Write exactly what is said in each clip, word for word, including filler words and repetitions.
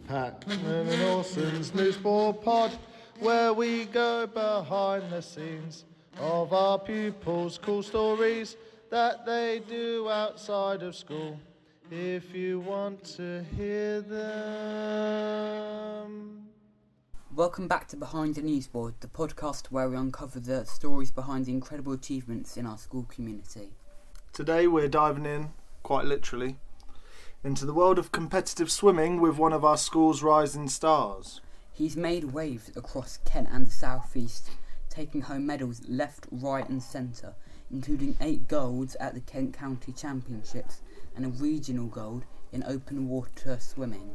Packman and Orson's Newsport Pod, where we go behind the scenes of our pupils' cool stories that they do outside of school. If you want to hear them. Welcome back to Behind the Newsboard, the podcast where we uncover the stories behind the incredible achievements in our school community. Today we're diving in, quite literally, into the world of competitive swimming with one of our school's rising stars. He's made waves across Kent and the South East, taking home medals left, right and centre, including eight golds at the Kent County Championships and a regional gold in open water swimming.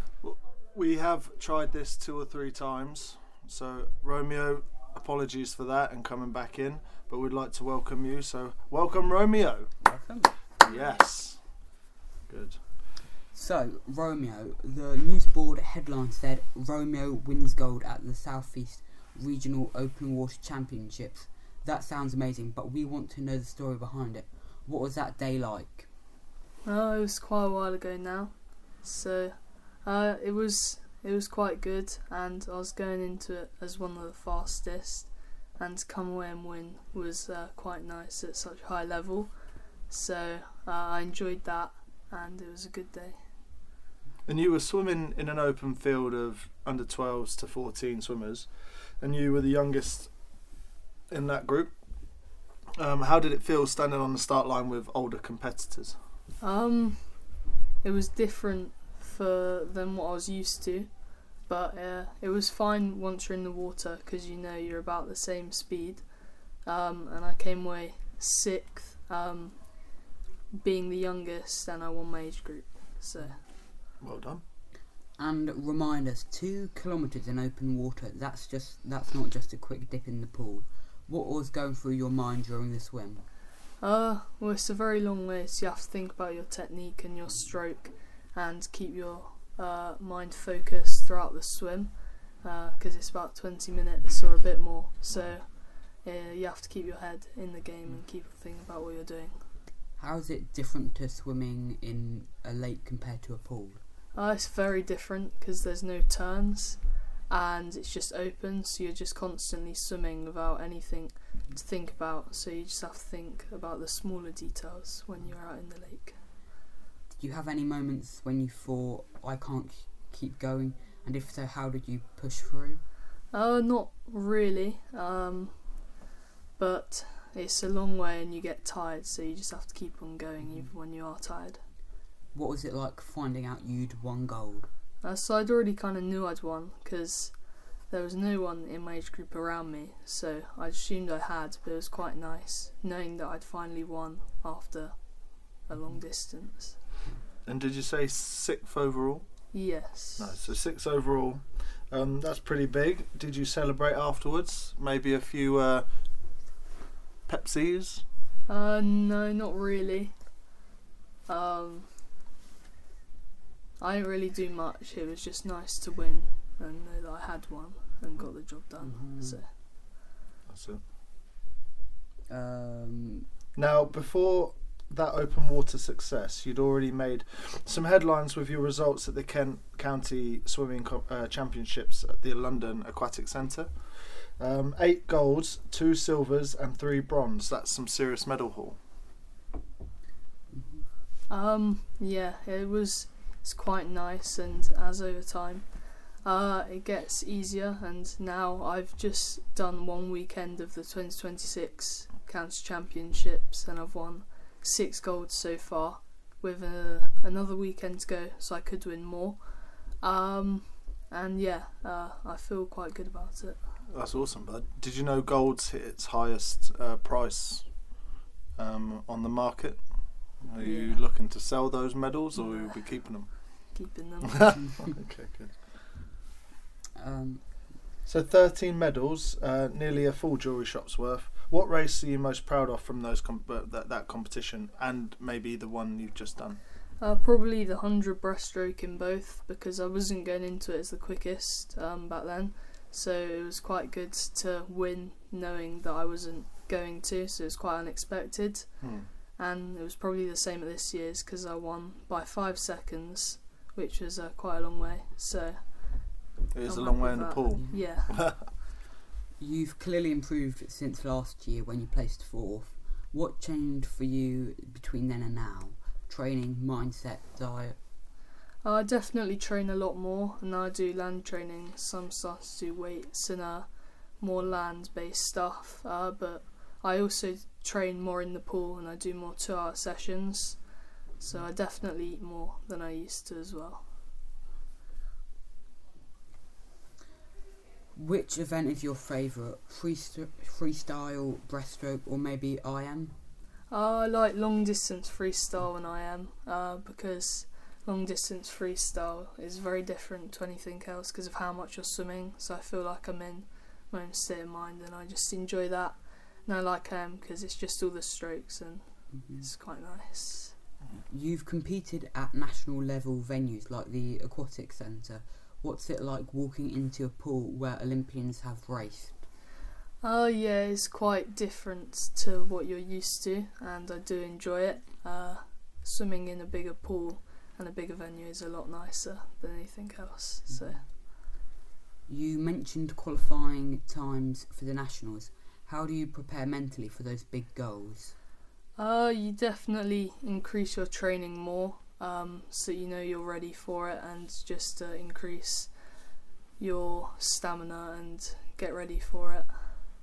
We have tried this two or three times, so Romeo, apologies for that and coming back in, but we'd like to welcome you, so welcome Romeo. Welcome. Yes. Good. So, Romeo, the Newsboard headline said Romeo wins gold at the South East Regional Open Water Championships. That sounds amazing, but we want to know the story behind it. What was that day like? Oh, it was quite a while ago now, so uh, it was it was quite good, and I was going into it as one of the fastest, and to come away and win was uh, quite nice at such a high level. So uh, I enjoyed that, and it was a good day. And you were swimming in an open field of under twelves to fourteen swimmers, and you were the youngest in that group. Um, how did it feel standing on the start line with older competitors? Um, it was different for than what I was used to, but uh, it was fine once you're in the water because you know you're about the same speed. Um, and I came away sixth, um, being the youngest, and I won my age group. So. Well done. And remind us, two kilometres in open water, that's just that's not just a quick dip in the pool. What was going through your mind during the swim? Uh, well, it's a very long way, so you have to think about your technique and your stroke and keep your uh, mind focused throughout the swim because uh, it's about twenty minutes or a bit more. So uh, you have to keep your head in the game and keep thinking about what you're doing. How is it different to swimming in a lake compared to a pool? Uh, it's very different because there's no turns and it's just open, so you're just constantly swimming without anything to think about, so you just have to think about the smaller details when you're out in the lake. Did you have any moments when you thought, I can't keep going, and if so, how did you push through? Uh, not really, um, but it's a long way and you get tired, so you just have to keep on going even when you are tired. What was it like finding out you'd won gold? Uh, so I'd already kind of knew I'd won because there was no one in my age group around me, so I assumed I had, but it was quite nice knowing that I'd finally won after a long distance. And did you say sixth overall? Yes. No, so sixth overall. Um, that's pretty big. Did you celebrate afterwards? Maybe a few uh, Pepsis? Uh, no, not really. Um... I didn't really do much. It was just nice to win and know that I had won and got the job done. Mm-hmm. So That's it. Um, Now, before that open water success, you'd already made some headlines with your results at the Kent County Swimming Co- uh, Championships at the London Aquatic Centre. Um, eight golds, two silvers and three bronze. That's some serious medal haul. um, yeah, it was. It's quite nice, and as over time, uh, it gets easier. And now I've just done one weekend of the twenty twenty-six County Championships, and I've won six golds so far, with a, another weekend to go, so I could win more. Um, and yeah, uh, I feel quite good about it. That's awesome, bud. Did you know gold's hit its highest uh, price um, on the market? Are you Yeah. looking to sell those medals, or will you be keeping them? Keeping them. Okay, good. um, So thirteen medals, uh, nearly a full jewellery shop's worth. What race are you most proud of from those com- uh, that, that competition, and maybe the one you've just done? Uh, probably the one hundred breaststroke in both, because I wasn't going into it as the quickest um, back then, so it was quite good to win knowing that I wasn't going to, so it was quite unexpected. Hmm. And it was probably the same at this year's because I won by five seconds which was uh, quite a long way. So It is I'm a long happy way in with the that. pool. Yeah. You've clearly improved since last year when you placed fourth. What changed for you between then and now? Training, mindset, diet? Uh, I definitely train a lot more, and I do land training. Some starts to do weights and uh, more land-based stuff. Uh, but I also train more in the pool, and I do more two-hour sessions. So I definitely eat more than I used to as well. Which event is your favourite? Freest- freestyle, breaststroke, or maybe I M? Uh, I like long distance freestyle when I am, uh, because long distance freestyle is very different to anything else because of how much you're swimming. So I feel like I'm in my own state of mind, and I just enjoy that. And I like um because it's just all the strokes, and Mm-hmm. it's quite nice. You've competed at national level venues like the Aquatic Centre. What's it like walking into a pool where Olympians have raced? Oh yeah, it's quite different to what you're used to, and I do enjoy it. Uh, swimming in a bigger pool and a bigger venue is a lot nicer than anything else. So You mentioned qualifying times for the nationals. How do you prepare mentally for those big goals? uh, you definitely increase your training more, um, so you know you're ready for it, and just uh, increase your stamina and get ready for it.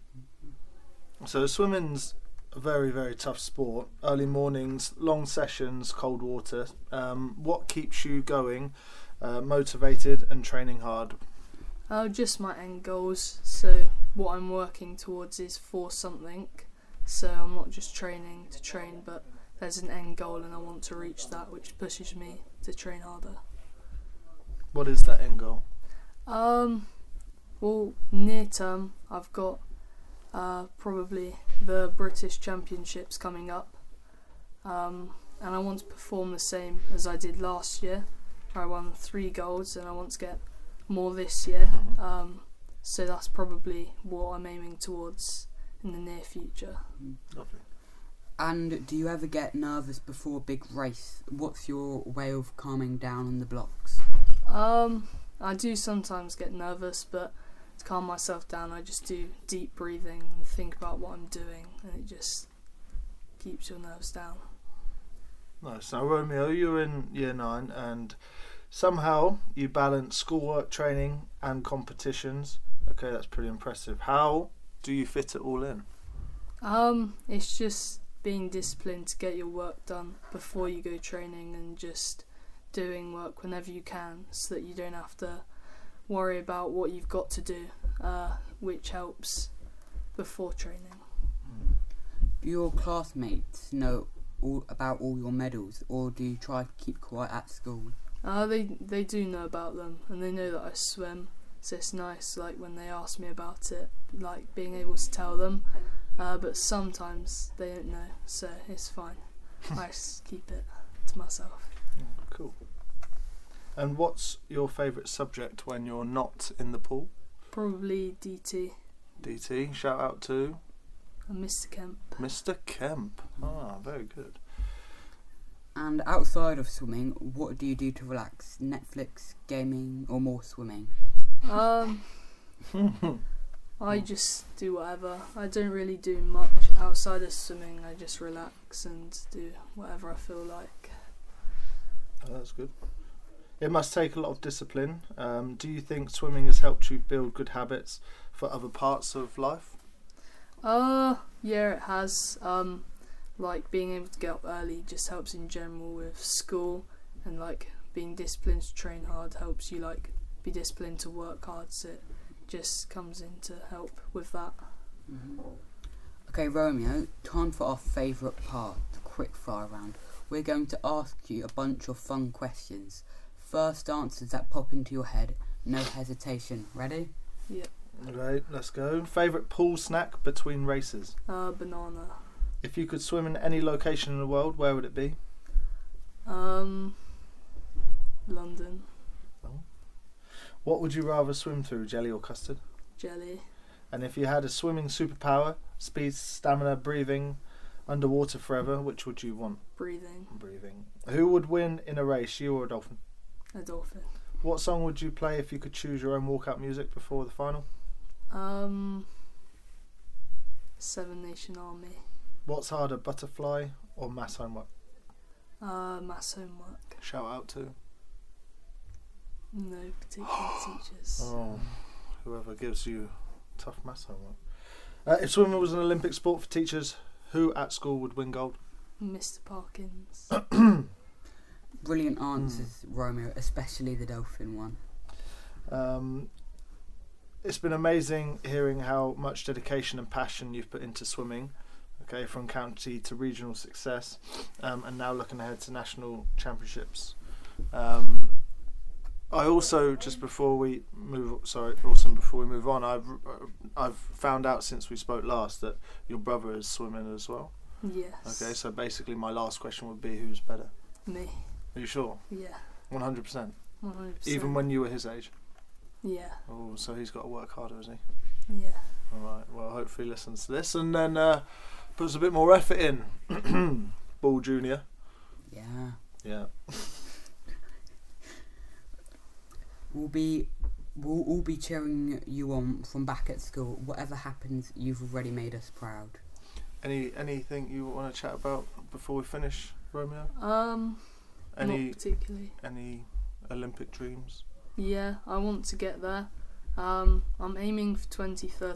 So swimming's a very, very tough sport. Early mornings, long sessions, cold water. Um, what keeps you going, uh, motivated and training hard? Uh, just my end goals. So what I'm working towards is for something. So I'm not just training to train, but there's an end goal and I want to reach that, which pushes me to train harder. What is that end goal? Um, well, near term, I've got uh, probably the British Championships coming up. Um, and I want to perform the same as I did last year. I won three golds and I want to get more this year. Mhm. Um, so that's probably what I'm aiming towards in the near future. Lovely. And do you ever get nervous before a big race? What's your way of calming down on the blocks? Um, I do sometimes get nervous, but to calm myself down, I just do deep breathing and think about what I'm doing, and it just keeps your nerves down. Nice. Now, Romeo, you're in year nine, and somehow you balance schoolwork, training, and competitions. Okay, that's pretty impressive. How do you fit it all in? Um, it's just being disciplined to get your work done before you go training, and just doing work whenever you can, so that you don't have to worry about what you've got to do, uh, which helps before training. Do your classmates know all about all your medals, or do you try to keep quiet at school? Uh, they they do know about them, and they know that I swim, so it's nice, like, when they ask me about it, like, being able to tell them, uh, but sometimes they don't know, so it's fine. I just keep it to myself. Cool. And what's your favourite subject when you're not in the pool? Probably D T D T. Shout out to and Mister Kemp. Mister Kemp. Ah, very good. And outside of swimming, what do you do to relax? Netflix, gaming, or more swimming? Um, I just do whatever. I don't really do much outside of swimming. I just relax and do whatever I feel like. Oh, that's good. It must take a lot of discipline. Um, do you think swimming has helped you build good habits for other parts of life? Uh, yeah, it has. Um, like, being able to get up early just helps in general with school, and like being disciplined to train hard helps you like be disciplined to work hard. So it just comes in to help with that. Mm-hmm. Okay, Romeo, time for our favourite part, the quick fire round. We're going to ask you a bunch of fun questions. First answers that pop into your head, no hesitation. Ready? Yeah. Right, let's go. Favourite pool snack between races? Uh, banana. If you could swim in any location in the world, where would it be? Um, London. What would you rather swim through, jelly or custard? Jelly. And if you had a swimming superpower, speed, stamina, breathing, underwater forever, which would you want? Breathing. Breathing. Who would win in a race, you or a dolphin? A dolphin. What song would you play if you could choose your own walkout music before the final? Um, Seven Nation Army. What's harder, butterfly or maths homework? Uh, maths homework. Shout out to No particular teachers. oh, whoever gives you tough maths homework. Uh, if swimming was an Olympic sport for teachers, who at school would win gold? Mister Parkins. Brilliant answers, Romeo, especially the dolphin one. Um, it's been amazing hearing how much dedication and passion you've put into swimming. Okay, from county to regional success, um, and now looking ahead to national championships. Um, I also, just before we move, sorry, awesome. Before we move on, I've I've found out since we spoke last that your brother is swimming as well. Yes. Okay, so basically, my last question would be, who's better? Me. Are you sure? Yeah. One hundred percent. One hundred percent. Even when you were his age. Yeah. Oh, so he's got to work harder, has he? Yeah. All right. Well, hopefully he listens to this and then uh, puts a bit more effort in. Ball Junior. Yeah. Yeah. We'll be we'll all be cheering you on from back at school. Whatever happens, you've already made us proud. Any anything you want to chat about before we finish, Romeo? Um, Any not particularly. any Olympic dreams? Yeah, I want to get there. Um, I'm aiming for twenty thirty.